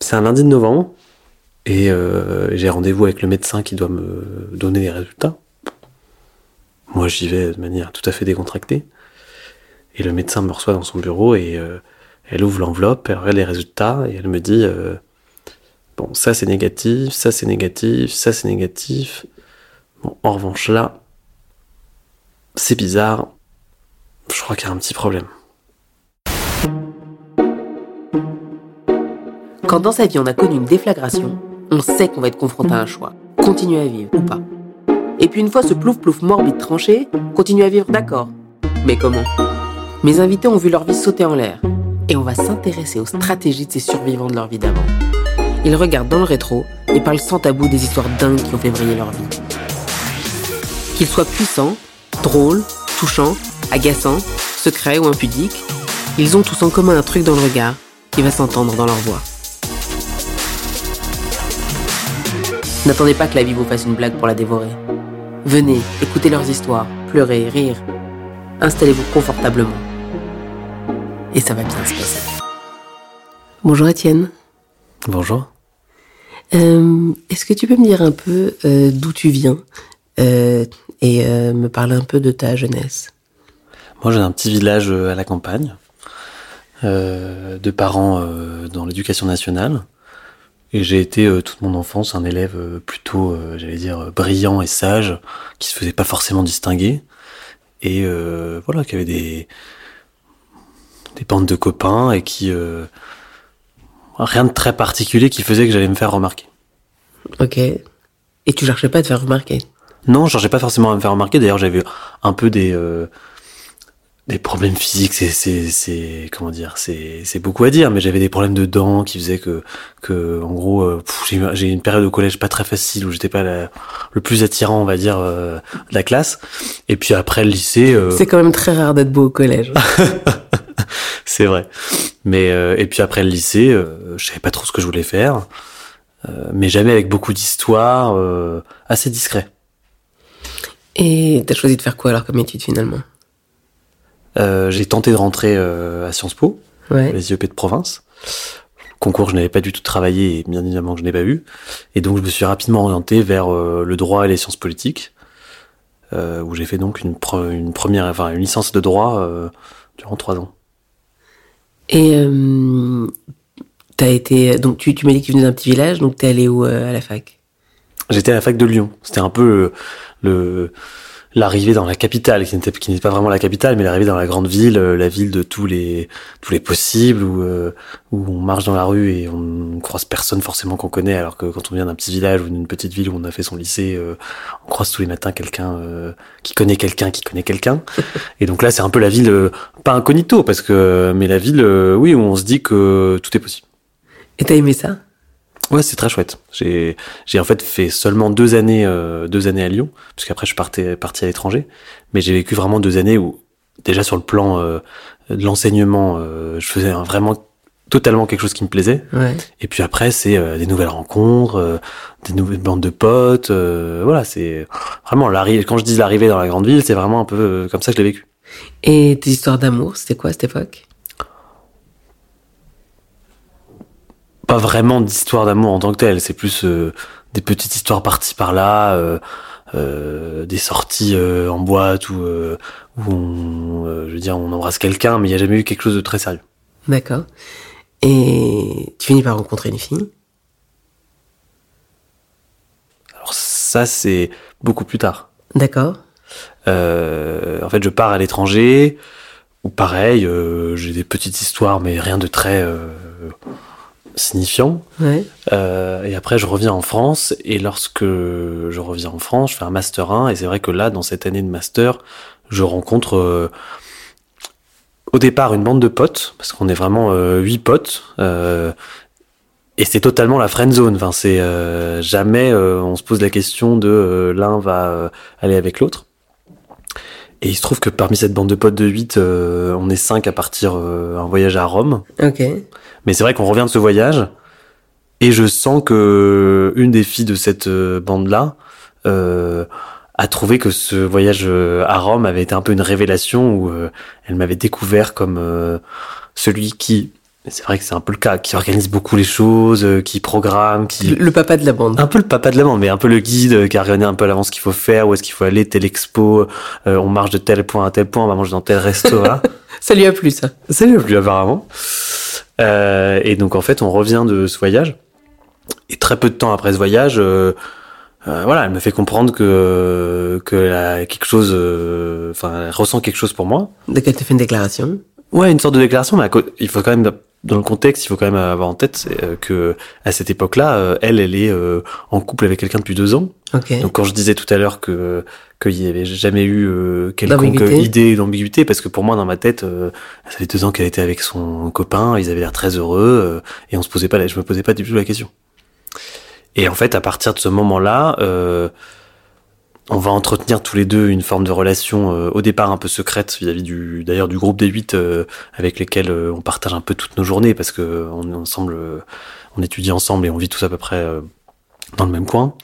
C'est un lundi de novembre et j'ai rendez-vous avec le médecin qui doit me donner les résultats. Moi, j'y vais de manière tout à fait décontractée. Et le médecin me reçoit dans son bureau et elle ouvre l'enveloppe, elle regarde les résultats et elle me dit bon, ça c'est négatif, ça c'est négatif, ça c'est négatif. Bon, en revanche là, c'est bizarre. Je crois qu'il y a un petit problème. Quand dans sa vie on a connu une déflagration, on sait qu'on va être confronté à un choix. Continuer à vivre ou pas. Et puis une fois ce plouf-plouf morbide tranché, continuer à vivre, d'accord. Mais comment ? Mes invités ont vu leur vie sauter en l'air. Et on va s'intéresser aux stratégies de ces survivants de leur vie d'avant. Ils regardent dans le rétro et parlent sans tabou des histoires dingues qui ont fait briller leur vie. Qu'ils soient puissants, drôles, touchants, agaçants, secrets ou impudiques, ils ont tous en commun un truc dans le regard qui va s'entendre dans leur voix. N'attendez pas que la vie vous fasse une blague pour la dévorer. Venez, écoutez leurs histoires, pleurez, rire. Installez-vous confortablement. Et ça va bien se passer. Bonjour Étienne. Bonjour. Est-ce que tu peux me dire un peu d'où tu viens et me parler un peu de ta jeunesse ? Moi, j'ai un petit village à la campagne, de parents dans l'éducation nationale. Et j'ai été toute mon enfance un élève plutôt, j'allais dire, brillant et sage, qui se faisait pas forcément distinguer. Et voilà, qui avait des bandes de copains et qui... rien de très particulier qui faisait que j'allais me faire remarquer. Ok. Et tu cherchais pas à te faire remarquer ? Non, je cherchais pas forcément à me faire remarquer. D'ailleurs, j'avais un peu des problèmes physiques. C'est comment dire, c'est beaucoup à dire, mais j'avais des problèmes de dents qui faisaient que en gros, j'ai eu une période au collège pas très facile où j'étais pas le plus attirant, on va dire, de la classe. Et puis après le lycée... C'est quand même très rare d'être beau au collège. C'est vrai. Mais et puis après le lycée, je savais pas trop ce que je voulais faire, mais jamais avec beaucoup d'histoires, assez discret. Et t'as choisi de faire quoi alors comme étude finalement ? J'ai tenté de rentrer à Sciences Po, les IEP de province. Concours, je n'avais pas du tout travaillé et bien évidemment que je n'ai pas eu. Et donc je me suis rapidement orienté vers le droit et les sciences politiques, où j'ai fait donc une licence de droit durant 3 ans. Et t'as été donc tu m'as dit que tu venais d'un petit village, donc t'es allé où à la fac ? J'étais à la fac de Lyon. C'était un peu l'arrivée dans la capitale, qui n'était pas vraiment la capitale, mais l'arrivée dans la grande ville, la ville de tous les possibles, où on marche dans la rue et on ne croise personne forcément qu'on connaît, alors que quand on vient d'un petit village ou d'une petite ville où on a fait son lycée, on croise tous les matins quelqu'un qui connaît quelqu'un qui connaît quelqu'un. Et donc là, c'est un peu la ville, pas incognito, mais la ville, oui, où on se dit que tout est possible. Et t'as aimé ça ? Ouais, c'est très chouette. J'ai en fait fait seulement 2 années à Lyon, parce qu'après je suis parti à l'étranger. Mais j'ai vécu vraiment 2 années où, déjà sur le plan de l'enseignement, je faisais vraiment totalement quelque chose qui me plaisait. Ouais. Et puis après, c'est des nouvelles rencontres, des nouvelles bandes de potes. Voilà, c'est vraiment l'arrivée. Quand je dis l'arrivée dans la grande ville, c'est vraiment un peu comme ça que je l'ai vécu. Et tes histoires d'amour, c'était quoi à cette époque ? Pas vraiment d'histoire d'amour en tant que telle, c'est plus des petites histoires par-ci par-là, des sorties en boîte où on, je veux dire, on embrasse quelqu'un, mais il n'y a jamais eu quelque chose de très sérieux. D'accord. Et tu finis par rencontrer une fille ? Alors ça, c'est beaucoup plus tard. D'accord. En fait, je pars à l'étranger, où pareil, j'ai des petites histoires, mais rien de très... signifiant. Ouais. Et après, je reviens en France. Et lorsque je reviens en France, je fais un Master 1. Et c'est vrai que là, dans cette année de Master, je rencontre au départ une bande de potes, parce qu'on est vraiment 8 potes. Et c'est totalement la friend zone. Enfin, c'est jamais on se pose la question de l'un va aller avec l'autre. Et il se trouve que parmi cette bande de potes de 8, on est 5 à partir un voyage à Rome. Ok. Mais c'est vrai qu'on revient de ce voyage et je sens que une des filles de cette bande-là a trouvé que ce voyage à Rome avait été un peu une révélation où elle m'avait découvert comme celui qui Et c'est vrai que c'est un peu le cas, qui organise beaucoup les choses, qui programme, qui... Le papa de la bande. Un peu le papa de la bande, mais un peu le guide qui a regardé un peu à l'avance ce qu'il faut faire, où est-ce qu'il faut aller, telle expo, on marche de tel point à tel point, on va manger dans tel resto, voilà. Ça lui a plu, ça. Ça lui a plu, apparemment. Et donc, en fait, on revient de ce voyage. Et très peu de temps après ce voyage, voilà, elle me fait comprendre que elle a quelque chose, elle ressent quelque chose pour moi. Donc elle te fait une déclaration. Ouais, une sorte de déclaration, mais il faut quand même, dans le contexte, il faut quand même avoir en tête que à cette époque-là, elle est en couple avec quelqu'un depuis 2 ans. Ok. Donc quand je disais tout à l'heure qu'il y avait jamais eu quelconque D'ambiguïté. idée d'ambiguïté, parce que pour moi dans ma tête, ça fait 2 ans qu'elle était avec son copain, ils avaient l'air très heureux, et je me posais pas du tout la question. Et en fait, à partir de ce moment-là, on va entretenir tous les deux une forme de relation au départ un peu secrète vis-à-vis d'ailleurs du groupe des 8 avec lesquels on partage un peu toutes nos journées parce que on est ensemble, on étudie ensemble et on vit tous à peu près dans le même coin.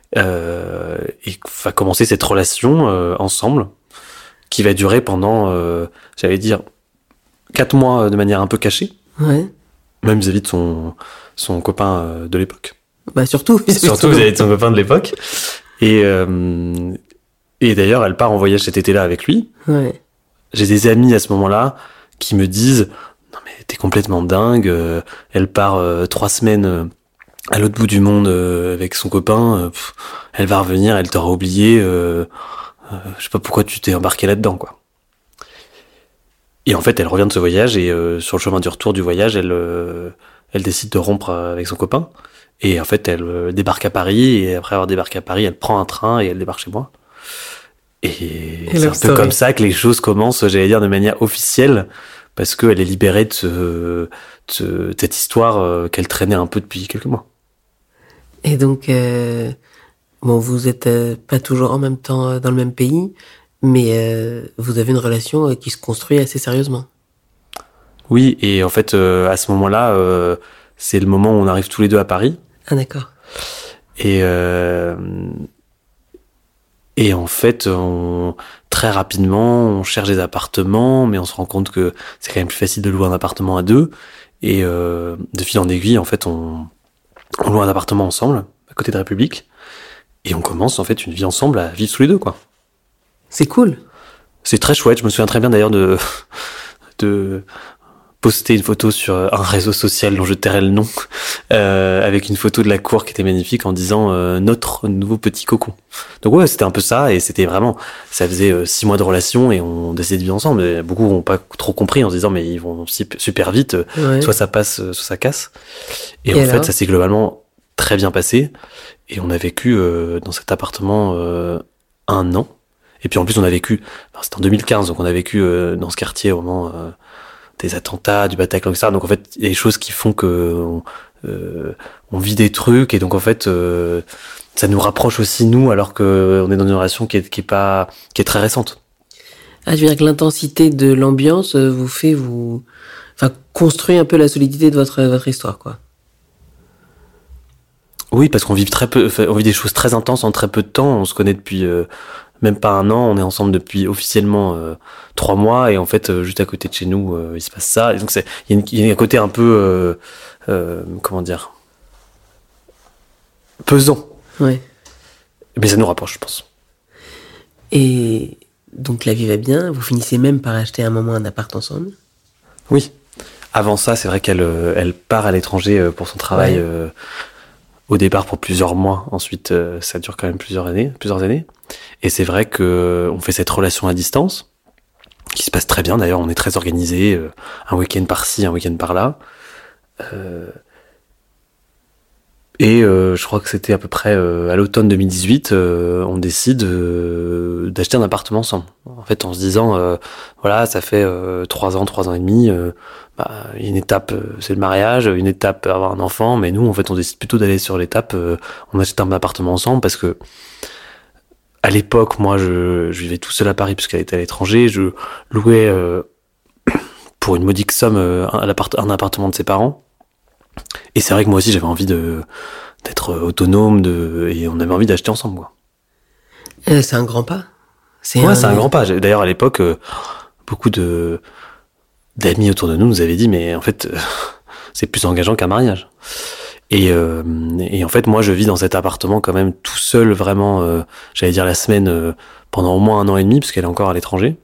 Et va commencer cette relation ensemble qui va durer pendant, j'allais dire, 4 mois de manière un peu cachée, Ouais. même vis-à-vis de son copain de l'époque. Bah surtout. Surtout vis-à-vis de son copain de l'époque. Et d'ailleurs, elle part en voyage cet été-là avec lui. Ouais. J'ai des amis à ce moment-là qui me disent « Non mais t'es complètement dingue, elle part 3 semaines à l'autre bout du monde avec son copain, elle va revenir, elle t'aura oublié, je sais pas pourquoi tu t'es embarqué là-dedans, quoi. » Et en fait, elle revient de ce voyage et sur le chemin du retour du voyage, elle décide de rompre avec son copain. Et en fait, elle débarque à Paris, et après avoir débarqué à Paris, elle prend un train et elle débarque chez moi. Et c'est un peu comme ça que les choses commencent, j'allais dire, de manière officielle, parce qu'elle est libérée de cette histoire qu'elle traînait un peu depuis quelques mois. Et donc, bon, vous êtes pas toujours en même temps dans le même pays, mais vous avez une relation qui se construit assez sérieusement. Oui, et en fait, à ce moment-là, c'est le moment où on arrive tous les deux à Paris. Ah d'accord. Et en fait, très rapidement, on cherche des appartements, mais on se rend compte que c'est quand même plus facile de louer un appartement à 2. Et de fil en aiguille, en fait, on loue un appartement ensemble, à côté de République. Et on commence, en fait, une vie ensemble à vivre tous les deux, quoi. C'est cool. C'est très chouette. Je me souviens très bien, d'ailleurs, de poster une photo sur un réseau social dont je tairai le nom, avec une photo de la cour qui était magnifique en disant notre nouveau petit cocon. Donc ouais, c'était un peu ça, et c'était vraiment, ça faisait 6 mois de relation et on décidait de vivre ensemble. Et beaucoup n'ont pas trop compris en se disant mais ils vont super vite, Ouais. soit ça passe, soit ça casse. Et en alors fait, ça s'est globalement très bien passé, et on a vécu dans cet appartement 1 an. Et puis en plus on a vécu, c'était en 2015, donc on a vécu dans ce quartier au moment des attentats, du Bataclan, etc. Donc en fait, il y a des choses qui font que on vit des trucs, et donc en fait, ça nous rapproche aussi nous, alors que on est dans une relation qui est très récente. Ah, je veux dire que l'intensité de l'ambiance vous fait construit un peu la solidité de votre histoire, quoi. Oui, parce qu'on vit on vit des choses très intenses en très peu de temps. On se connaît depuis même pas 1 an. On est ensemble depuis officiellement 3 mois, et en fait, juste à côté de chez nous, il se passe ça. Et donc il y a un côté un peu comment dire, pesant. Ouais. Mais ça nous rapproche, je pense. Et donc la vie va bien. Vous finissez même par acheter à un moment un appart ensemble. Oui. Avant ça, c'est vrai qu'elle part à l'étranger pour son travail. Ouais. Au départ pour plusieurs mois. Ensuite, ça dure quand même plusieurs années. Et c'est vrai que on fait cette relation à distance, qui se passe très bien. D'ailleurs, on est très organisés. Un week-end par-ci, un week-end par-là. Et je crois que c'était à peu près à l'automne 2018, on décide d'acheter un appartement ensemble. En fait, en se disant, voilà, ça fait 3 ans et demi, une étape, c'est le mariage, une étape, avoir un enfant, mais nous, en fait, on décide plutôt d'aller sur l'étape, on achète un appartement ensemble, parce que à l'époque, moi, je vivais tout seul à Paris, puisqu'elle était à l'étranger, je louais pour une modique somme un appartement de ses parents. Et c'est vrai que moi aussi j'avais envie d'être autonome, et on avait envie d'acheter ensemble, quoi. C'est un grand pas. C'est un grand pas. D'ailleurs à l'époque, beaucoup d'amis autour de nous avaient dit mais en fait c'est plus engageant qu'un mariage. Et en fait, moi, je vis dans cet appartement quand même tout seul, vraiment, j'allais dire la semaine, pendant au moins 1 an et demi, parce qu'elle est encore à l'étranger.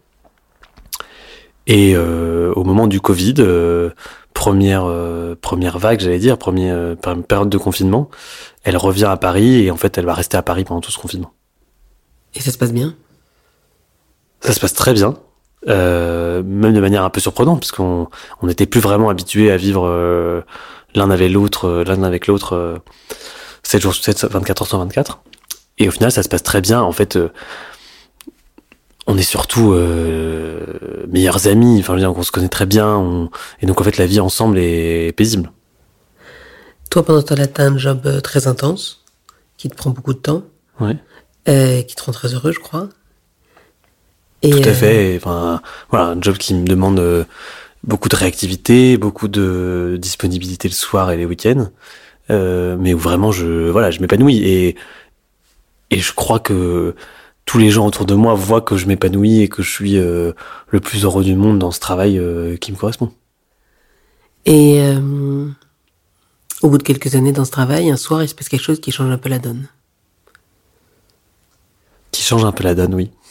Et au moment du Covid, première vague, j'allais dire, première période de confinement, elle revient à Paris et en fait, elle va rester à Paris pendant tout ce confinement. Et ça se passe bien? Ça se passe très bien, même de manière un peu surprenante, parce qu'on n'était plus vraiment habitués à vivre l'un avec l'autre, 7 jours sur 7, 24 heures sur 24. Et au final, ça se passe très bien. En fait, on est surtout meilleurs amis. Enfin, je veux dire, on se connaît très bien. Et donc, en fait, la vie ensemble est paisible. Toi, pendant ce temps-là, t'as un job très intense, qui te prend beaucoup de temps, Ouais. qui te rend très heureux, je crois. Et Tout à fait. Enfin, voilà, un job qui me demande beaucoup de réactivité, beaucoup de disponibilité le soir et les week-ends, mais où vraiment je m'épanouis et je crois que tous les gens autour de moi voient que je m'épanouis et que je suis le plus heureux du monde dans ce travail qui me correspond. Et au bout de quelques années dans ce travail, un soir, il se passe quelque chose qui change un peu la donne. Qui change un peu la donne, oui.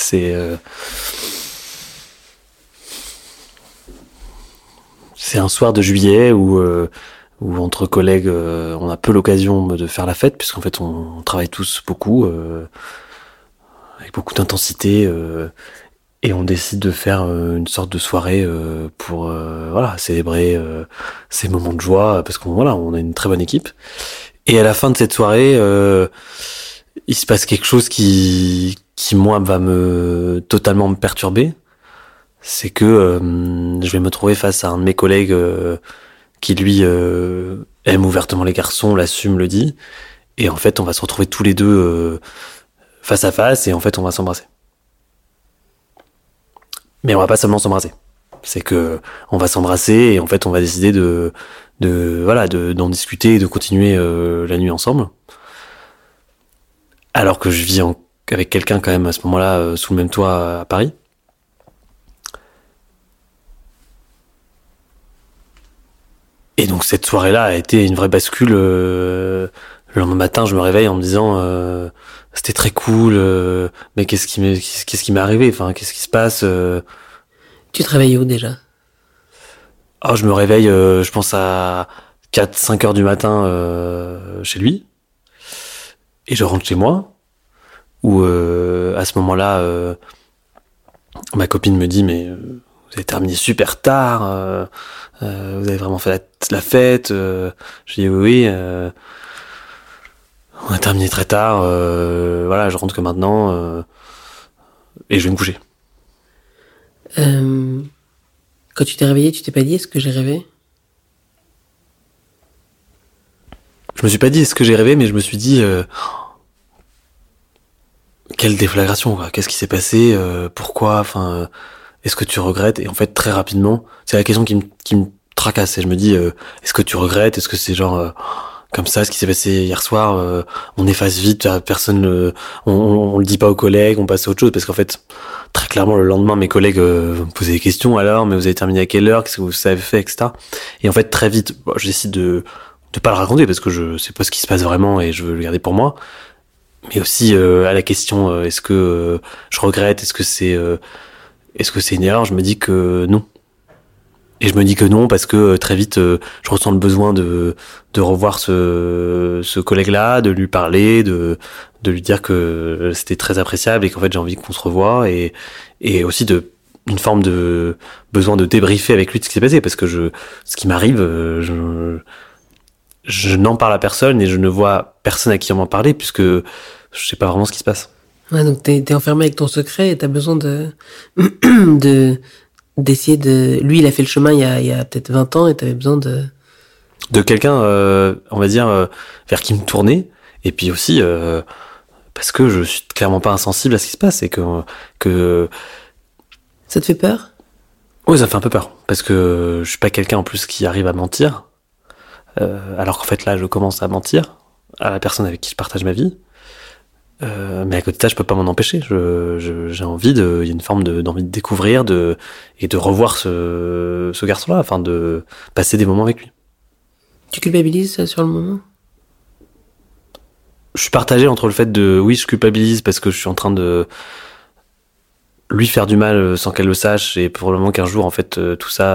C'est un soir de juillet où entre collègues, on a peu l'occasion de faire la fête, puisqu'en fait on travaille tous beaucoup, avec beaucoup d'intensité, et on décide de faire une sorte de soirée pour voilà, célébrer ces moments de joie, parce on a une très bonne équipe. Et à la fin de cette soirée, il se passe quelque chose qui moi va totalement me perturber. C'est que je vais me trouver face à un de mes collègues qui lui aime ouvertement les garçons, l'assume, le dit, et en fait on va se retrouver tous les deux face à face et en fait on va s'embrasser. Mais on va pas seulement s'embrasser. C'est que on va s'embrasser et en fait on va décider d'en discuter et de continuer la nuit ensemble. Alors que je vis avec quelqu'un quand même à ce moment-là sous le même toit à Paris. Et donc cette soirée-là a été une vraie bascule. Le lendemain matin, je me réveille en me disant c'était très cool, mais qu'est-ce qui m'est arrivé? Enfin, qu'est-ce qui se passe? Tu travailles où déjà? Oh, je me réveille, je pense à 4-5 heures du matin chez lui, et je rentre chez moi. Où à ce moment-là, ma copine me dit mais vous avez terminé super tard, vous avez vraiment fait la fête. Je dis oui, on a terminé très tard, voilà, je rentre que maintenant et je vais me coucher. Quand tu t'es réveillé, tu t'es pas dit est-ce que j'ai rêvé? Je me suis pas dit est-ce que j'ai rêvé, mais je me suis dit quelle déflagration, quoi. Qu'est-ce qui s'est passé, pourquoi, enfin, est-ce que tu regrettes? Et en fait, très rapidement, c'est la question qui me tracasse. Et je me dis, est-ce que tu regrettes? Est-ce que c'est genre comme ça, ce qui s'est passé hier soir, on efface vite, personne, on le dit pas aux collègues, on passe à autre chose, parce qu'en fait, très clairement, le lendemain, mes collègues me posaient des questions. Alors, mais vous avez terminé à quelle heure? Qu'est-ce que vous avez fait, etc. Et en fait, très vite, je décide de pas le raconter parce que je sais pas ce qui se passe vraiment et je veux le garder pour moi. Mais aussi à la question est-ce que je regrette, est-ce que c'est une erreur, je me dis que non. Et je me dis que non parce que très vite je ressens le besoin de revoir ce collègue-là, de lui parler, de lui dire que c'était très appréciable et qu'en fait j'ai envie qu'on se revoie et aussi une forme de besoin de débriefer avec lui de ce qui s'est passé parce que ce qui m'arrive je n'en parle à personne et je ne vois personne à qui m'en parler puisque je sais pas vraiment ce qui se passe. Ouais, donc t'es enfermé avec ton secret et t'as besoin d'essayer de... Lui, il a fait le chemin il y a peut-être 20 ans et t'avais besoin de quelqu'un, on va dire, vers qui me tourner. Et puis aussi, parce que je suis clairement pas insensible à ce qui se passe et que... Ça te fait peur? Oui, ça fait un peu peur. Parce que je suis pas quelqu'un en plus qui arrive à mentir. Alors qu'en fait là, je commence à mentir à la personne avec qui je partage ma vie. Mais à côté de ça, je peux pas m'en empêcher. J'ai envie il y a une forme d'envie de découvrir, et de revoir ce garçon-là, afin de passer des moments avec lui. Tu culpabilises sur le moment? Je suis partagé entre le fait de, oui, je culpabilise parce que je suis en train de lui faire du mal sans qu'elle le sache, et probablement qu'un jour, en fait, tout ça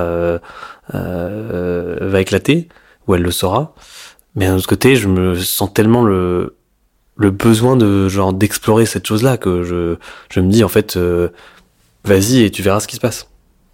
va éclater, ou elle le saura. Mais d'un autre côté, je me sens tellement le besoin de genre d'explorer cette chose-là que je me dis, en fait, vas-y et tu verras ce qui se passe.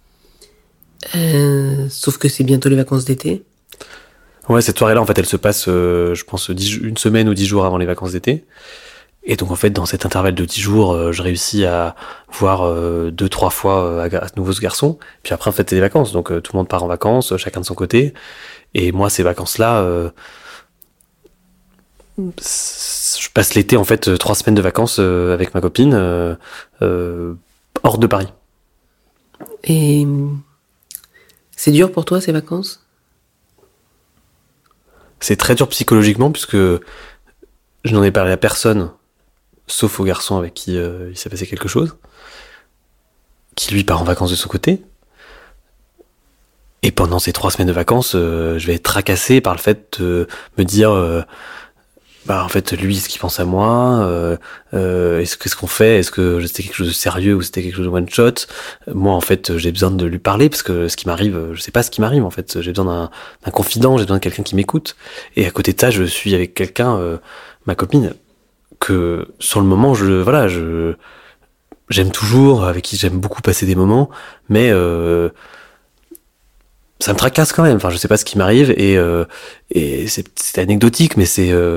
Sauf que c'est bientôt les vacances d'été. Ouais, cette soirée-là, en fait, elle se passe, je pense, une semaine ou 10 jours avant les vacances d'été. Et donc, en fait, dans cet intervalle de 10 jours, je réussis à voir 2-3 fois à nouveau ce garçon. Puis après, en fait, c'est des vacances. Donc, tout le monde part en vacances, chacun de son côté. Et moi, ces vacances-là, je passe l'été, en fait, 3 semaines de vacances avec ma copine, hors de Paris. Et c'est dur pour toi, ces vacances? C'est très dur psychologiquement, puisque je n'en ai parlé à personne, sauf au garçon avec qui il s'est passé quelque chose, qui lui part en vacances de son côté. Et pendant ces 3 semaines de vacances, je vais être tracassé par le fait de me dire, en fait, lui, est-ce qu'il pense à moi, qu'est-ce qu'on fait, est-ce que c'était quelque chose de sérieux ou c'était quelque chose de one shot. Moi, en fait, j'ai besoin de lui parler parce que ce qui m'arrive, je sais pas ce qui m'arrive, en fait. J'ai besoin d'un confident, j'ai besoin de quelqu'un qui m'écoute. Et à côté de ça, je suis avec quelqu'un, ma copine, que sur le moment, j'aime toujours, avec qui j'aime beaucoup passer des moments, mais ça me tracasse quand même. Enfin, je sais pas ce qui m'arrive, et c'est anecdotique, mais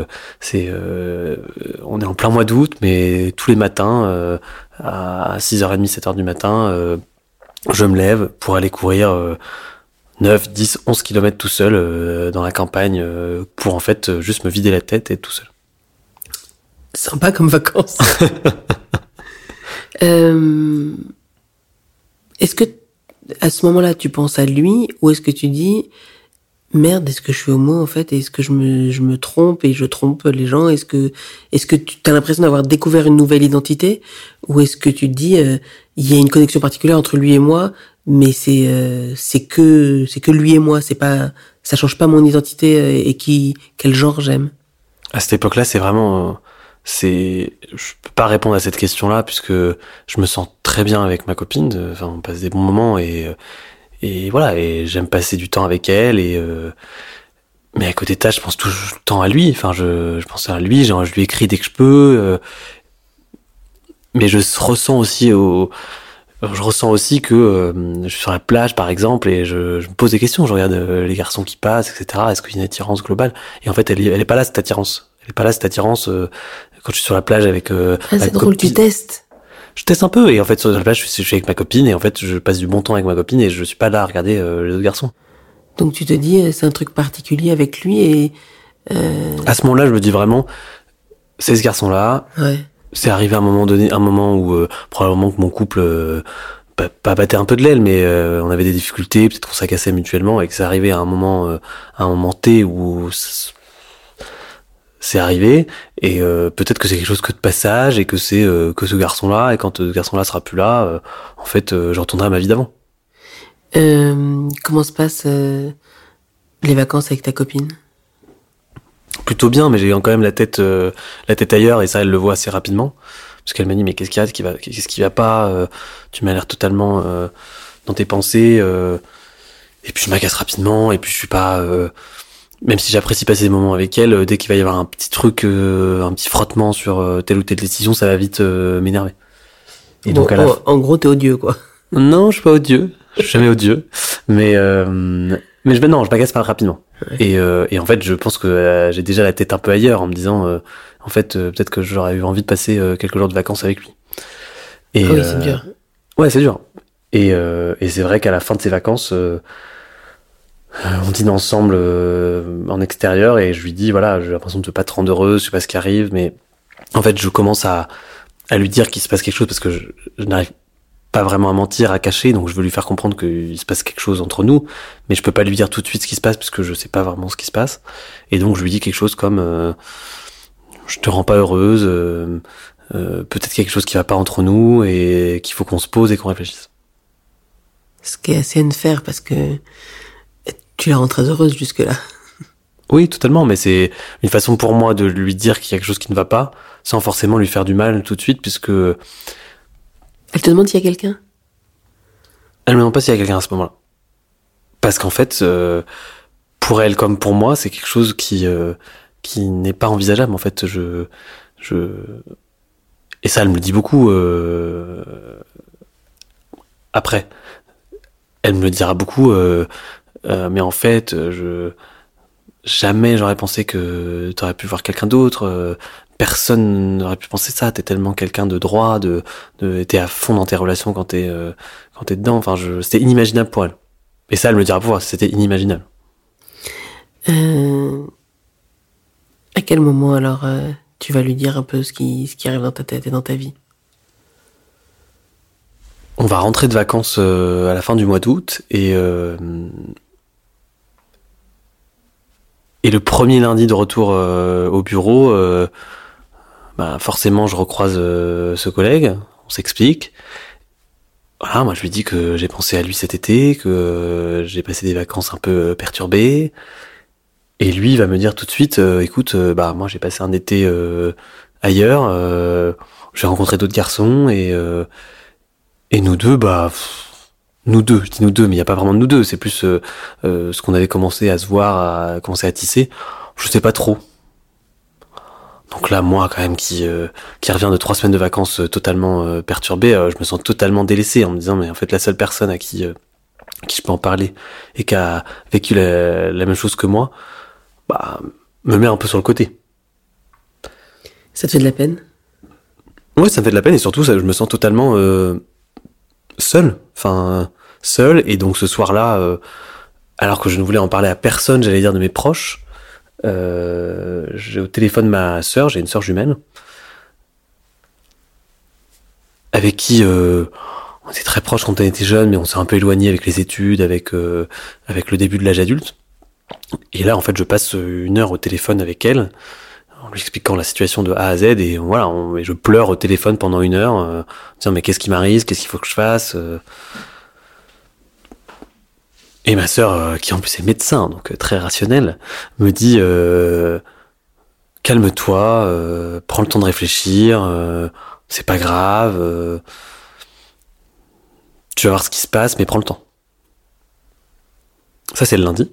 on est en plein mois d'août, mais tous les matins, à 6h30, 7h du matin, je me lève pour aller courir 9, 10, 11 kilomètres tout seul dans la campagne, pour en fait juste me vider la tête et être tout seul. Sympa comme vacances. Est-ce que à ce moment-là, tu penses à lui, ou est-ce que tu dis merde, est-ce que je suis homo en fait, est-ce que je me trompe et je trompe les gens, est-ce que tu as l'impression d'avoir découvert une nouvelle identité, ou est-ce que tu te dis il y a une connexion particulière entre lui et moi, mais c'est que lui et moi, c'est pas, ça change pas mon identité et quel genre j'aime. À cette époque-là, c'est vraiment je peux pas répondre à cette question-là puisque je me sens très bien avec ma copine. Enfin, on passe des bons moments et voilà, et j'aime passer du temps avec elle, mais à côté de ça, je pense tout le temps à lui. Enfin, je pense à lui, genre, je lui écris dès que je peux, mais je ressens aussi que je suis sur la plage par exemple et je me pose des questions, je regarde les garçons qui passent, etc. Est-ce qu'il y a une attirance globale? Et en fait, elle est pas là, cette attirance. Elle est pas là, cette attirance, quand je suis sur la plage avec c'est drôle, tu testes. Je teste un peu, et en fait sur la plage je suis avec ma copine, et en fait je passe du bon temps avec ma copine et je suis pas là à regarder les autres garçons. Donc tu te dis c'est un truc particulier avec lui, et à ce moment-là je me dis vraiment, c'est ce garçon-là. Ouais. C'est arrivé à un moment donné, un moment où probablement que mon couple pas battait un peu de l'aile, mais on avait des difficultés, peut-être qu'on s'agaçait mutuellement, et que c'est arrivé à un moment T où c'est arrivé, et peut-être que c'est quelque chose que de passage, et que c'est que ce garçon-là, et quand ce garçon-là sera plus là, en fait, je retournerai à ma vie d'avant. Comment se passent les vacances avec ta copine? Plutôt bien, mais j'ai quand même la tête ailleurs, et ça, elle le voit assez rapidement, parce qu'elle m'a dit, mais qu'est-ce qui va pas, tu m'as l'air totalement dans tes pensées, et puis je m'agace rapidement, et puis je suis pas... même si j'apprécie passer des moments avec elle, dès qu'il va y avoir un petit truc, un petit frottement sur telle ou telle décision, ça va vite m'énerver. Et bon, donc en gros, t'es odieux, quoi. Non, je suis pas odieux. Je suis jamais odieux. Mais je m'agace pas rapidement. Ouais. Et en fait, je pense que j'ai déjà la tête un peu ailleurs en me disant, en fait, peut-être que j'aurais eu envie de passer quelques jours de vacances avec lui. Et, oui, c'est dur. Ouais, c'est dur. Et c'est vrai qu'à la fin de ces vacances, on dîne ensemble en extérieur, et je lui dis, voilà, j'ai l'impression de pas te rendre heureuse, je sais pas ce qui arrive, mais en fait, je commence à lui dire qu'il se passe quelque chose, parce que je n'arrive pas vraiment à mentir, à cacher, donc je veux lui faire comprendre qu'il se passe quelque chose entre nous, mais je peux pas lui dire tout de suite ce qui se passe, parce que je sais pas vraiment ce qui se passe, et donc je lui dis quelque chose comme je te rends pas heureuse, peut-être quelque chose qui va pas entre nous, et qu'il faut qu'on se pose et qu'on réfléchisse. Ce qui est assez à faire, parce que tu la rends très heureuse jusque-là. Oui, totalement, mais c'est une façon pour moi de lui dire qu'il y a quelque chose qui ne va pas, sans forcément lui faire du mal tout de suite, puisque Elle te demande s'il y a quelqu'un? elle me demande pas s'il y a quelqu'un à ce moment-là. Parce qu'en fait, pour elle comme pour moi, c'est quelque chose qui n'est pas envisageable. En fait, je, et ça, elle me le dit beaucoup après. Elle me le dira beaucoup, mais en fait, jamais j'aurais pensé que t'aurais pu voir quelqu'un d'autre. Personne n'aurait pu penser ça. T'es tellement quelqu'un de droit, t'es à fond dans tes relations quand t'es dedans. Enfin, c'était inimaginable pour elle. Et ça, elle me le dira pour moi. C'était inimaginable. À quel moment alors tu vas lui dire un peu ce qui arrive dans ta tête et dans ta vie? On va rentrer de vacances à la fin du mois d'août et le premier lundi de retour au bureau, forcément je recroise ce collègue, on s'explique. Voilà, moi je lui dis que j'ai pensé à lui cet été, que j'ai passé des vacances un peu perturbées. Et lui il va me dire tout de suite, écoute, moi j'ai passé un été ailleurs, j'ai rencontré d'autres garçons et nous deux, nous deux, je dis nous deux, mais il n'y a pas vraiment de nous deux, c'est plus ce qu'on avait commencé à se voir, à commencer à tisser, je sais pas trop. Donc là, moi, quand même, qui revient de 3 semaines de vacances totalement perturbé, je me sens totalement délaissé en me disant, mais en fait, la seule personne à qui je peux en parler et qui a vécu la même chose que moi, me met un peu sur le côté. Ça te fait de la peine? Ouais, ça me fait de la peine et surtout, je me sens totalement seul. Enfin, seul. Et donc ce soir-là, alors que je ne voulais en parler à personne, j'allais dire de mes proches, j'ai au téléphone ma sœur, j'ai une sœur jumelle, avec qui on était très proches quand on était jeune, mais on s'est un peu éloigné avec les études, avec le début de l'âge adulte. Et là, en fait, je passe 1 heure au téléphone avec elle, en lui expliquant la situation de A à Z, et voilà, et je pleure au téléphone pendant 1 heure, en disant mais qu'est-ce qui m'arrive, qu'est-ce qu'il faut que je fasse Et ma sœur, qui en plus est médecin, donc très rationnelle, me dit calme-toi, prends le temps de réfléchir, c'est pas grave, tu vas voir ce qui se passe, mais prends le temps. Ça, c'est le lundi.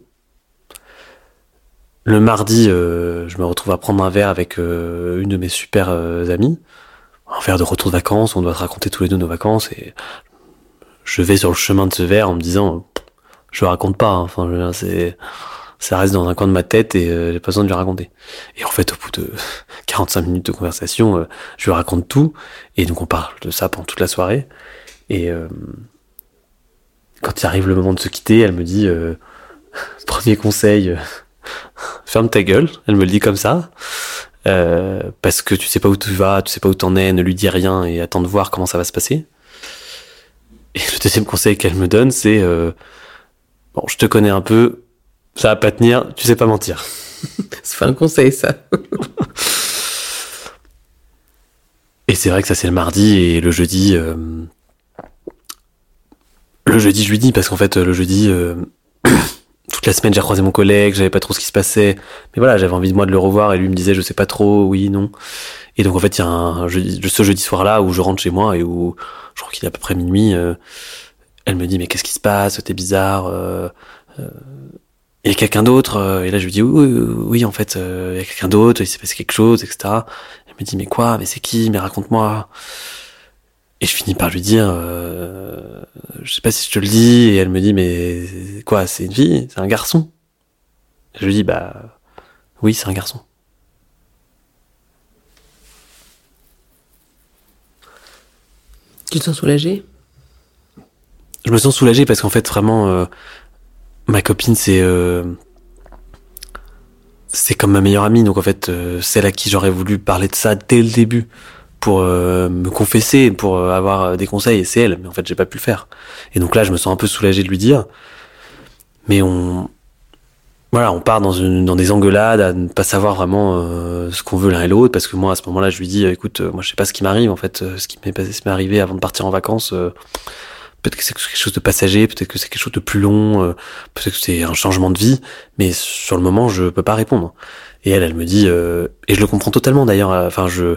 Le mardi, je me retrouve à prendre un verre avec une de mes super amies. Un verre de retour de vacances, on doit se raconter tous les deux nos vacances, et je vais sur le chemin de ce verre en me disant, je le raconte pas, hein. Enfin, je veux dire, ça reste dans un coin de ma tête et j'ai pas besoin de lui raconter. Et en fait, au bout de 45 minutes de conversation, je lui raconte tout, et donc on parle de ça pendant toute la soirée. Et quand il arrive le moment de se quitter, elle me dit, premier conseil, ferme ta gueule, elle me le dit comme ça, parce que tu sais pas où tu vas, tu sais pas où t'en es, ne lui dis rien et attends de voir comment ça va se passer. Et le deuxième conseil qu'elle me donne, c'est bon, je te connais un peu, ça va pas tenir, tu sais pas mentir. C'est pas un conseil, ça. Et c'est vrai que ça c'est le mardi, et le jeudi, je lui dis, parce qu'en fait le jeudi, toute la semaine j'ai croisé mon collègue, j'avais pas trop ce qui se passait, mais voilà, j'avais envie de moi de le revoir, et lui me disait je sais pas trop, oui, non. Et donc en fait il y a ce jeudi soir là où je rentre chez moi et où je crois qu'il est à peu près minuit, elle me dit mais qu'est-ce qui se passe, t'es bizarre, il y a quelqu'un d'autre, et là je lui dis oui en fait il y a quelqu'un d'autre, il s'est passé quelque chose, etc. Elle me dit mais quoi, mais c'est qui, mais raconte-moi. Et je finis par lui dire je sais pas si je te le dis, et elle me dit mais quoi, c'est une fille, c'est un garçon. Et je lui dis oui, c'est un garçon. Tu te sens soulagé? Je me sens soulagé parce qu'en fait vraiment ma copine c'est comme ma meilleure amie, donc en fait celle à qui j'aurais voulu parler de ça dès le début pour me confesser, pour avoir des conseils, et c'est elle, mais en fait j'ai pas pu le faire. Et donc là je me sens un peu soulagé de lui dire, mais on part dans des engueulades à ne pas savoir vraiment ce qu'on veut l'un et l'autre, parce que moi à ce moment-là je lui dis écoute, moi je sais pas ce qui m'arrive en fait, ce qui m'est arrivé avant de partir en vacances, peut-être que c'est quelque chose de passager, peut-être que c'est quelque chose de plus long, peut-être que c'est un changement de vie, mais sur le moment, je peux pas répondre. Et elle me dit, et je le comprends totalement d'ailleurs. Enfin, je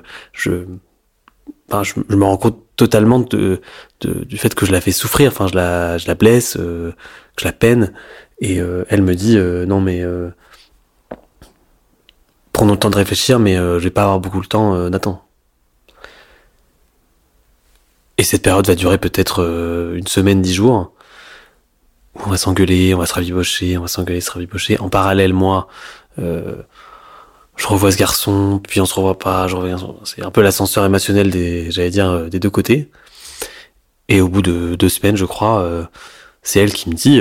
me rends compte totalement du fait que je la fais souffrir. Enfin, je la blesse, que je la peine. Et elle me dit, non mais prenons le temps de réfléchir, mais je vais pas avoir beaucoup le temps, Nathan. Et cette période va durer peut-être une semaine, 10 jours. On va s'engueuler, on va se rabibocher, En parallèle, moi, je revois ce garçon, puis on se revoit pas, je reviens. C'est un peu l'ascenseur émotionnel des deux côtés. Et au bout de 2 semaines, je crois, c'est elle qui me dit,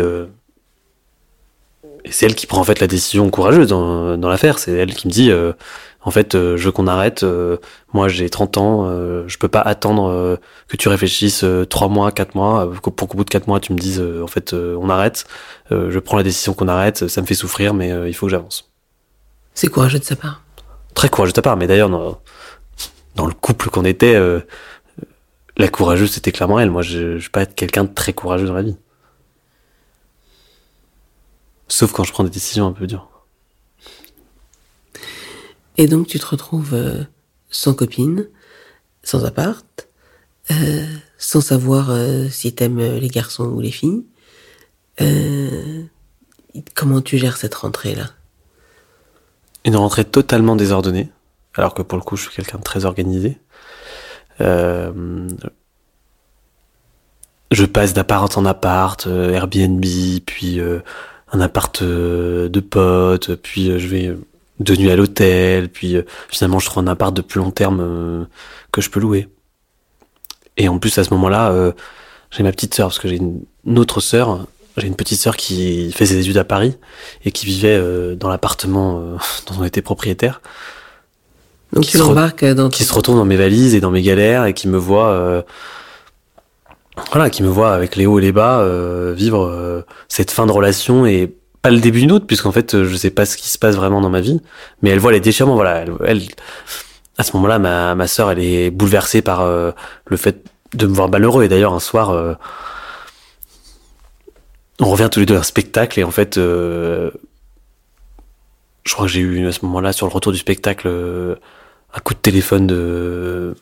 et c'est elle qui prend en fait la décision courageuse dans l'affaire. C'est elle qui me dit, en fait, je veux qu'on arrête. Moi, j'ai 30 ans, je peux pas attendre que tu réfléchisses 3 mois, 4 mois, pour qu'au bout de 4 mois, tu me dises, en fait, on arrête. Je prends la décision qu'on arrête. Ça me fait souffrir, mais il faut que j'avance. C'est courageux de sa part. Très courageux de ta part, mais d'ailleurs, dans le couple qu'on était, la courageuse, c'était clairement elle. Moi, je vais pas être quelqu'un de très courageux dans la vie. Sauf quand je prends des décisions un peu dures. Et donc tu te retrouves sans copine, sans appart, sans savoir si t'aimes les garçons ou les filles. Comment tu gères cette rentrée-là? Une rentrée totalement désordonnée, alors que pour le coup, je suis quelqu'un de très organisé. Je passe d'appart en appart, Airbnb, puis un appart de potes, puis je vais de nuit à l'hôtel, puis finalement je trouve un appart de plus long terme que je peux louer. Et en plus à ce moment-là, j'ai ma petite sœur, parce que j'ai une autre sœur, j'ai une petite sœur qui fait ses études à Paris et qui vivait dans l'appartement dont on était propriétaire. Donc tu l'embarques dans... Qui se retrouve dans mes valises et dans mes galères et qui me voit... qui me voit avec les hauts et les bas vivre cette fin de relation et pas le début d'une autre, puisqu'en fait je sais pas ce qui se passe vraiment dans ma vie, mais elle voit les déchirements. Voilà, elle à ce moment-là, ma sœur, elle est bouleversée par le fait de me voir malheureux. Et d'ailleurs un soir, on revient tous les deux à un spectacle et en fait, je crois que j'ai eu à ce moment-là sur le retour du spectacle un coup de téléphone de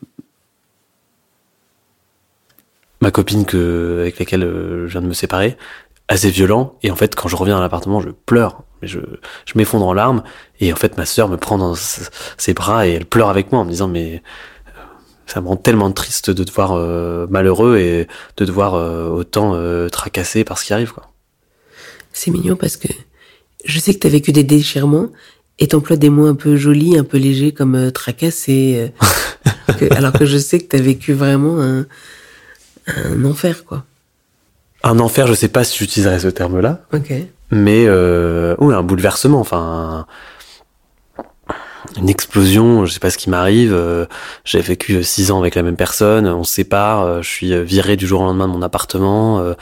ma copine avec laquelle je viens de me séparer, assez violent. Et en fait, quand je reviens à l'appartement, je pleure. Mais je m'effondre en larmes. Et en fait, ma sœur me prend dans ses bras et elle pleure avec moi en me disant, mais ça me rend tellement triste de te voir malheureux et de te voir autant tracassé par ce qui arrive, quoi. C'est mignon parce que je sais que t'as vécu des déchirements et t'emploies des mots un peu jolis, un peu légers comme tracassé. Alors que je sais que t'as vécu vraiment un enfer, quoi. Un enfer, je sais pas si j'utiliserais ce terme-là. Ok. Mais oui, un bouleversement, enfin une explosion, je sais pas ce qui m'arrive. J'ai vécu 6 ans avec la même personne, on se sépare, je suis viré du jour au lendemain de mon appartement.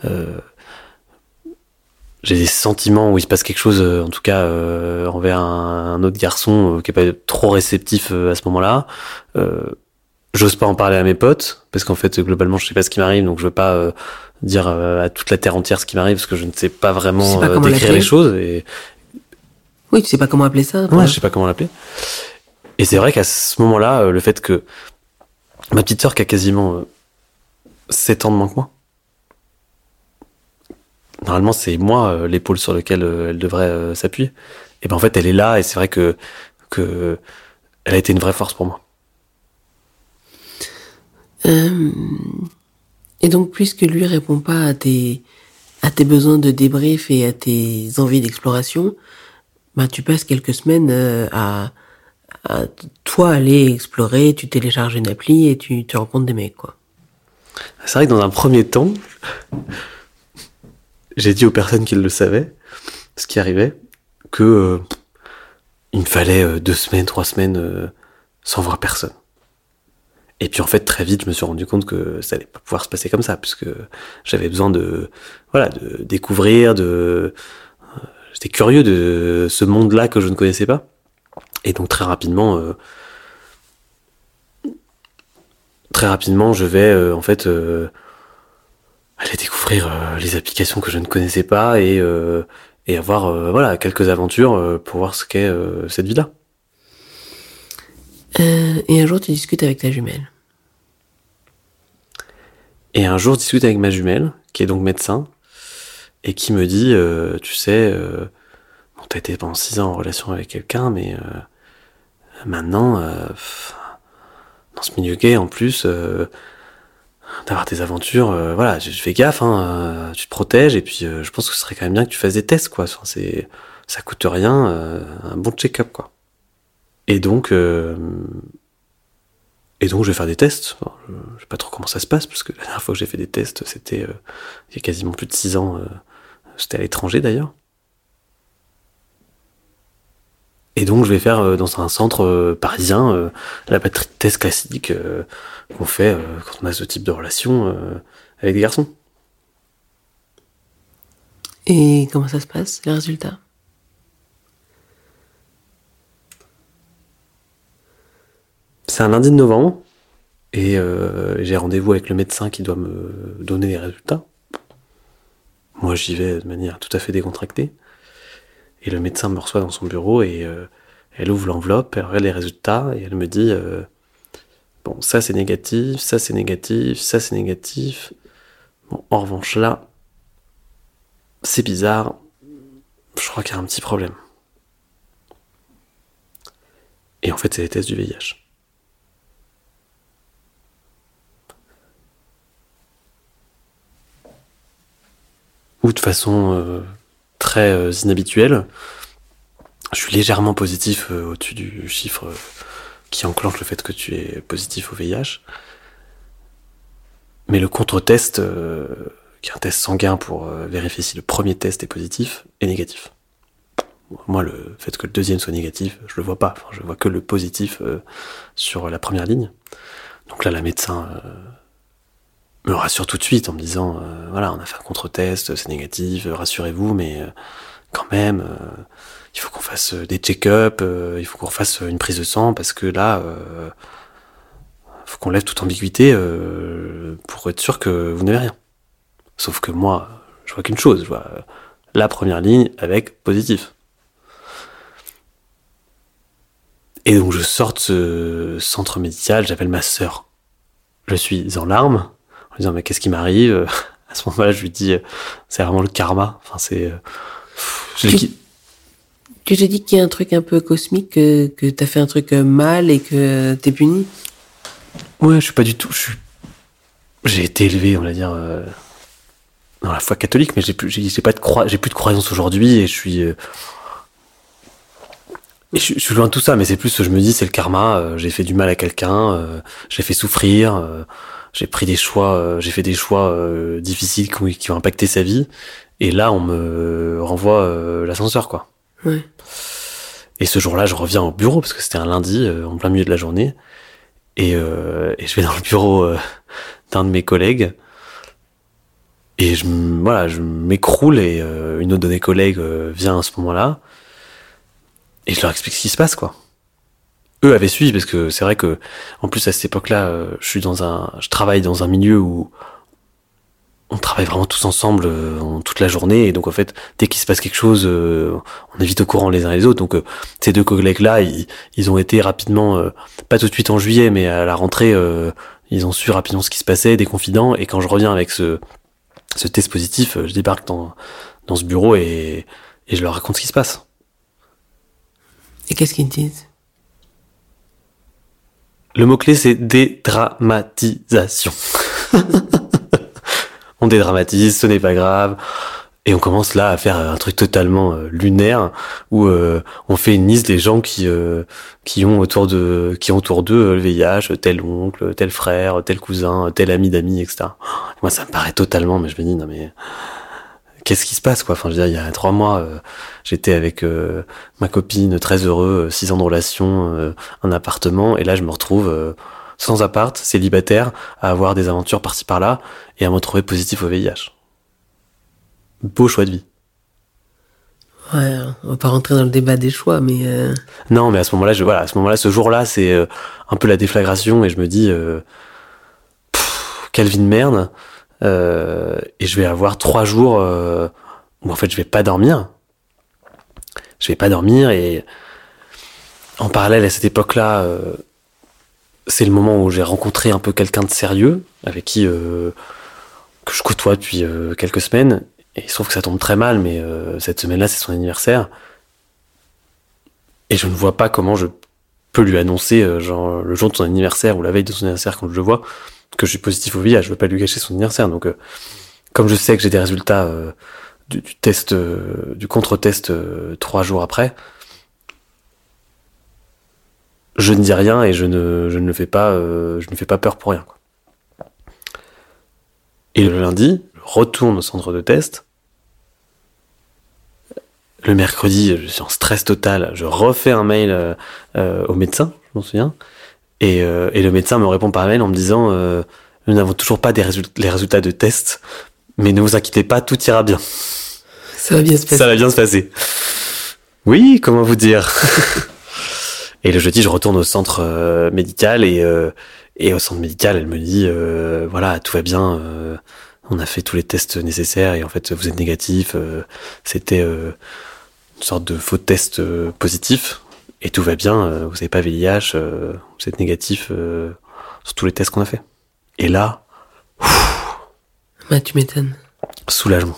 J'ai des sentiments où il se passe quelque chose, en tout cas envers un autre garçon qui est pas trop réceptif à ce moment-là. J'ose pas en parler à mes potes parce qu'en fait globalement je sais pas ce qui m'arrive, donc je veux pas dire à toute la terre entière ce qui m'arrive parce que je ne sais pas vraiment décrire les choses. Et oui, tu sais pas comment appeler ça. Ouais, je sais pas comment l'appeler. Et c'est vrai qu'à ce moment-là, le fait que ma petite sœur qui a quasiment 7 ans de moins que moi, normalement c'est moi l'épaule sur laquelle elle devrait s'appuyer. Et ben en fait elle est là et c'est vrai que elle a été une vraie force pour moi. Et donc, puisque lui répond pas à tes besoins de débrief et à tes envies d'exploration, bah, tu passes quelques semaines à toi aller explorer, tu télécharges une appli et tu rencontres des mecs, quoi. C'est vrai que dans un premier temps, j'ai dit aux personnes qui le savaient, ce qui arrivait, que il me fallait 2 semaines, 3 semaines sans voir personne. Et puis en fait très vite je me suis rendu compte que ça allait pas pouvoir se passer comme ça, puisque j'avais besoin de découvrir, j'étais curieux de ce monde-là que je ne connaissais pas. Et donc très rapidement je vais aller découvrir les applications que je ne connaissais pas et avoir quelques aventures pour voir ce qu'est cette vie-là. Et un jour, tu discutes avec ta jumelle. Et un jour, je discute avec ma jumelle, qui est donc médecin, et qui me dit, tu sais, bon, t'as été pendant 6 ans en relation avec quelqu'un, mais maintenant, dans ce milieu gay, en plus, d'avoir des aventures, voilà, je fais gaffe, hein, tu te protèges, et puis je pense que ce serait quand même bien que tu fasses des tests, quoi. Enfin, ça coûte rien, un bon check-up, quoi. Et donc, je vais faire des tests. Enfin, je sais pas trop comment ça se passe, parce que la dernière fois que j'ai fait des tests, c'était il y a quasiment plus de 6 ans. C'était à l'étranger, d'ailleurs. Et donc, je vais faire dans un centre parisien la batterie de tests classique qu'on fait quand on a ce type de relation avec des garçons. Et comment ça se passe, les résultats? C'est un lundi de novembre, et j'ai rendez-vous avec le médecin qui doit me donner les résultats. Moi, j'y vais de manière tout à fait décontractée. Et le médecin me reçoit dans son bureau, et elle ouvre l'enveloppe, elle regarde les résultats, et elle me dit bon, ça c'est négatif, ça c'est négatif, ça c'est négatif. Bon, en revanche, là, c'est bizarre. Je crois qu'il y a un petit problème. Et en fait, c'est les tests du VIH. Ou de façon très inhabituelle, je suis légèrement positif au-dessus du chiffre qui enclenche le fait que tu es positif au VIH. Mais le contre-test, qui est un test sanguin pour vérifier si le premier test est positif, est négatif. Moi, le fait que le deuxième soit négatif, je le vois pas. Enfin, je vois que le positif sur la première ligne. Donc là, la médecin me rassure tout de suite en me disant voilà, on a fait un contre-test, c'est négatif, rassurez-vous, mais quand même, il faut qu'on fasse des check-up, il faut qu'on fasse une prise de sang, parce que là, faut qu'on lève toute ambiguïté pour être sûr que vous n'avez rien. Sauf que moi, je vois qu'une chose, je vois la première ligne avec positif. Et donc je sors de ce centre médical, j'appelle ma sœur. Je suis en larmes, en lui disant mais qu'est-ce qui m'arrive? À ce moment-là, je lui dis c'est vraiment le karma. Enfin, c'est Tu te dis qu'il y a un truc un peu cosmique, que t'as fait un truc mal et que t'es puni? Ouais, je suis pas du tout. J'ai été élevé, on va dire, dans la foi catholique, mais j'ai plus de croyance aujourd'hui, et je suis loin de tout ça. Mais c'est plus, je me dis, c'est le karma. J'ai fait du mal à quelqu'un, j'ai fait souffrir, j'ai fait des choix difficiles qui ont impacté sa vie, et là, on me renvoie l'ascenseur, quoi. Ouais. Et ce jour-là, je reviens au bureau parce que c'était un lundi, en plein milieu de la journée. Et je vais dans le bureau d'un de mes collègues, et je m'écroule, et une autre de mes collègues vient à ce moment-là, et je leur explique ce qui se passe, quoi. Eux avaient suivi, parce que c'est vrai que, en plus à cette époque-là, je travaille dans un milieu où on travaille vraiment tous ensemble toute la journée, et donc en fait, dès qu'il se passe quelque chose, on est vite au courant les uns et les autres. Donc ces deux collègues-là, ils ont été rapidement, pas tout de suite en juillet, mais à la rentrée, ils ont su rapidement ce qui se passait, des confidents. Et quand je reviens avec ce test positif, je débarque dans ce bureau, et je leur raconte ce qui se passe. Et qu'est-ce qu'ils te disent? Le mot-clé, c'est dédramatisation. On dédramatise, ce n'est pas grave. Et on commence là à faire un truc totalement lunaire, où on fait une liste des gens qui ont autour d'eux le VIH, tel oncle, tel frère, tel cousin, tel ami d'amis, etc. Moi, ça me paraît totalement, mais je me dis, non mais, qu'est-ce qui se passe, quoi? Enfin, je veux dire, il y a 3 mois, j'étais avec ma copine, très heureux, 6 ans de relation, un appartement, et là, je me retrouve sans appart, célibataire, à avoir des aventures par-ci par-là, et à me retrouver positif au VIH. Beau choix de vie. Ouais, on va pas rentrer dans le débat des choix, mais... Non, mais à ce moment-là, ce jour-là, c'est un peu la déflagration, et je me dis, quelle vie de merde. et je vais avoir 3 jours où en fait je vais pas dormir. Je vais pas dormir et en parallèle à cette époque-là, c'est le moment où j'ai rencontré un peu quelqu'un de sérieux avec qui que je côtoie depuis quelques semaines. Et il se trouve que ça tombe très mal, mais cette semaine-là, c'est son anniversaire. Et je ne vois pas comment je peux lui annoncer, genre le jour de son anniversaire ou la veille de son anniversaire, quand je le vois, que je suis positif au VIH. Je veux pas lui gâcher son anniversaire. Donc, comme je sais que j'ai des résultats du test, du contre-test 3 jours après, je ne dis rien et je ne fais pas peur pour rien, quoi. Et le lundi, je retourne au centre de test. Le mercredi, je suis en stress total. Je refais un mail au médecin, je m'en souviens. Et le médecin me répond par mail en me disant nous n'avons toujours pas les résultats de test, mais ne vous inquiétez pas, tout ira bien. Ça va bien se passer. Ça va bien se passer. Oui, comment vous dire. Et le jeudi, je retourne au centre médical et au centre médical, elle me dit voilà, tout va bien. On a fait tous les tests nécessaires et en fait, vous êtes négatif. C'était une sorte de faux test positif et tout va bien. Vous n'avez pas VIH. Vous êtes négatif sur tous les tests qu'on a fait. Et là, Bah, tu m'étonnes. Soulagement.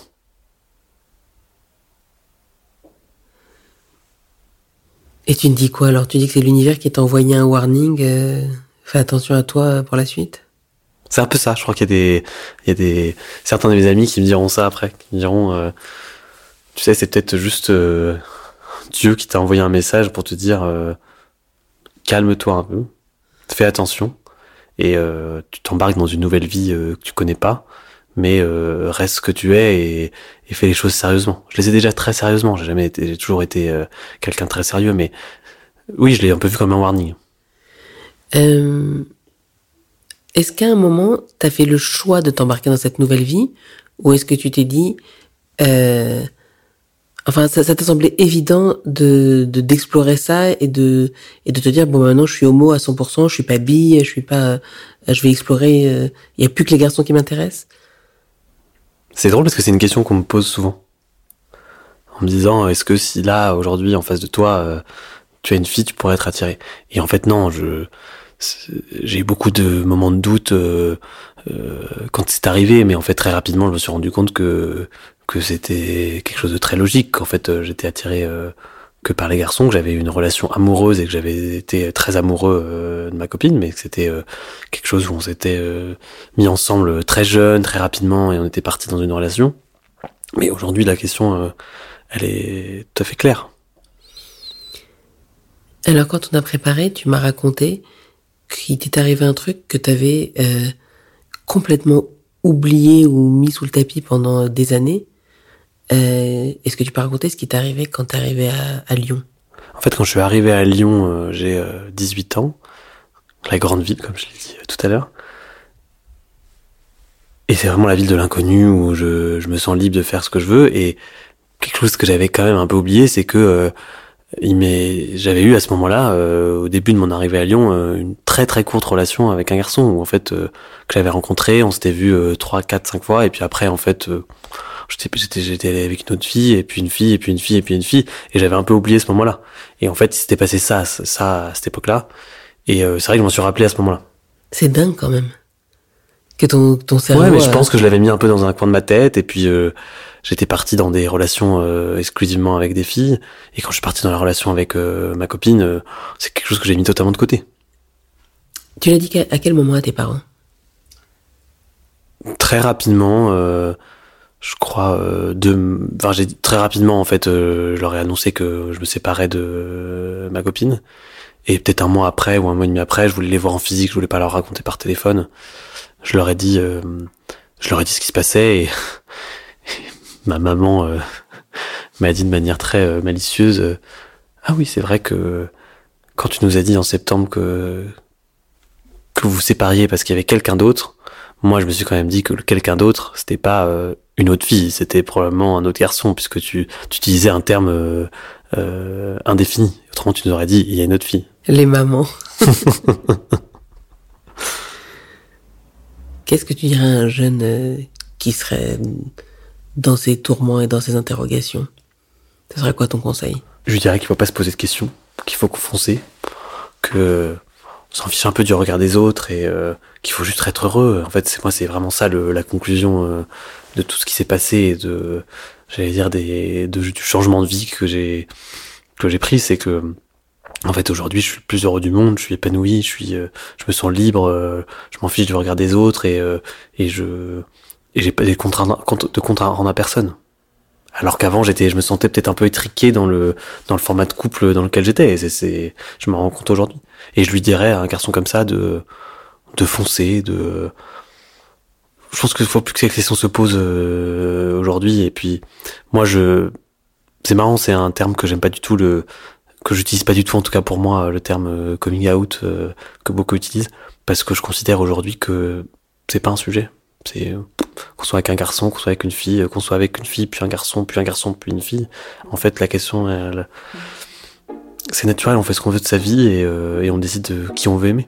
Et tu te dis quoi alors? Tu dis que c'est l'univers qui t'a envoyé un warning, fais attention à toi pour la suite? C'est un peu ça. Je crois qu'il y a des certains de mes amis qui me diront ça après, qui me diront, tu sais, c'est peut-être juste Dieu qui t'a envoyé un message pour te dire calme-toi un peu, fais attention et tu t'embarques dans une nouvelle vie que tu connais pas, mais reste ce que tu es et fais les choses sérieusement. Je les ai déjà très sérieusement. J'ai toujours été quelqu'un de très sérieux, mais oui, je l'ai un peu vu comme un warning. Est-ce qu'à un moment, t'as fait le choix de t'embarquer dans cette nouvelle vie, ou est-ce que tu t'es dit, enfin, ça t'a semblé évident d'explorer ça et de te dire, bon, maintenant, je suis homo à 100%, je suis pas bi, je vais explorer, il y a plus que les garçons qui m'intéressent? C'est drôle parce que c'est une question qu'on me pose souvent. En me disant, est-ce que si là, aujourd'hui, en face de toi, tu as une fille, tu pourrais être attiré? Et en fait, non, j'ai eu beaucoup de moments de doute quand c'est arrivé, mais en fait, très rapidement, je me suis rendu compte que c'était quelque chose de très logique, qu'en fait, j'étais attiré que par les garçons, que j'avais eu une relation amoureuse et que j'avais été très amoureux de ma copine, mais que c'était quelque chose où on s'était mis ensemble très jeune, très rapidement, et on était partis dans une relation. Mais aujourd'hui, la question, elle est tout à fait claire. Alors, quand on a préparé, tu m'as raconté qu'il t'est arrivé un truc que t'avais complètement oublié ou mis sous le tapis pendant des années. Est-ce que tu peux raconter ce qui t'est arrivé quand t'es arrivé à Lyon? En fait, quand je suis arrivé à Lyon, j'ai 18 ans, la grande ville, comme je l'ai dit tout à l'heure. Et c'est vraiment la ville de l'inconnu où je me sens libre de faire ce que je veux. Et quelque chose que j'avais quand même un peu oublié, c'est que j'avais eu à ce moment-là, au début de mon arrivée à Lyon, une très très courte relation avec un garçon où en fait que j'avais rencontré, on s'était vu 3, 4, 5 fois et puis après en fait j'étais allé avec une autre fille et puis une fille et puis une fille et puis une fille et j'avais un peu oublié ce moment-là. Et en fait il s'était passé ça à cette époque-là et c'est vrai que je m'en suis rappelé à ce moment-là. C'est dingue quand même que ton cerveau. Ouais, mais je pense que je l'avais mis un peu dans un coin de ma tête et puis j'étais parti dans des relations exclusivement avec des filles et quand je suis parti dans la relation avec ma copine, c'est quelque chose que j'ai mis totalement de côté. Tu l'as dit à quel moment à tes parents? Très rapidement, je crois j'ai très rapidement en fait, je leur ai annoncé que je me séparais de ma copine et peut-être un mois après ou un mois et demi après, je voulais les voir en physique, je voulais pas leur raconter par téléphone. Je leur ai dit ce qui se passait et ma maman m'a dit de manière très malicieuse ah oui, c'est vrai que quand tu nous as dit en septembre que vous vous sépariez parce qu'il y avait quelqu'un d'autre, moi je me suis quand même dit que le quelqu'un d'autre, c'était pas une autre fille, c'était probablement un autre garçon puisque tu utilisais un terme indéfini. Autrement tu nous aurais dit il y a une autre fille. Les mamans. Qu'est-ce que tu dirais à un jeune qui serait dans ses tourments et dans ses interrogations? Ce serait quoi ton conseil? Je lui dirais qu'il faut pas se poser de questions, qu'il faut foncer, que on s'en fiche un peu du regard des autres et qu'il faut juste être heureux. En fait, c'est vraiment ça la conclusion de tout ce qui s'est passé et j'allais dire du changement de vie que j'ai pris, c'est que en fait aujourd'hui je suis le plus heureux du monde, je suis épanoui, je me sens libre, je m'en fiche du regard des autres et j'ai pas de compte à rendre à personne. Alors qu'avant je me sentais peut-être un peu étriqué dans le format de couple dans lequel j'étais. Je me rends compte aujourd'hui. Et je lui dirais à un garçon comme ça de foncer, je pense qu'il faut plus que ces questions se posent aujourd'hui. Et puis moi c'est marrant, c'est un terme que j'aime pas du tout que j'utilise pas du tout en tout cas pour moi, le terme coming out que beaucoup utilisent, parce que je considère aujourd'hui que c'est pas un sujet. C'est qu'on soit avec un garçon, qu'on soit avec une fille, qu'on soit avec une fille, puis un garçon, puis une fille. En fait, la question, c'est naturel, on fait ce qu'on veut de sa vie et on décide de qui on veut aimer.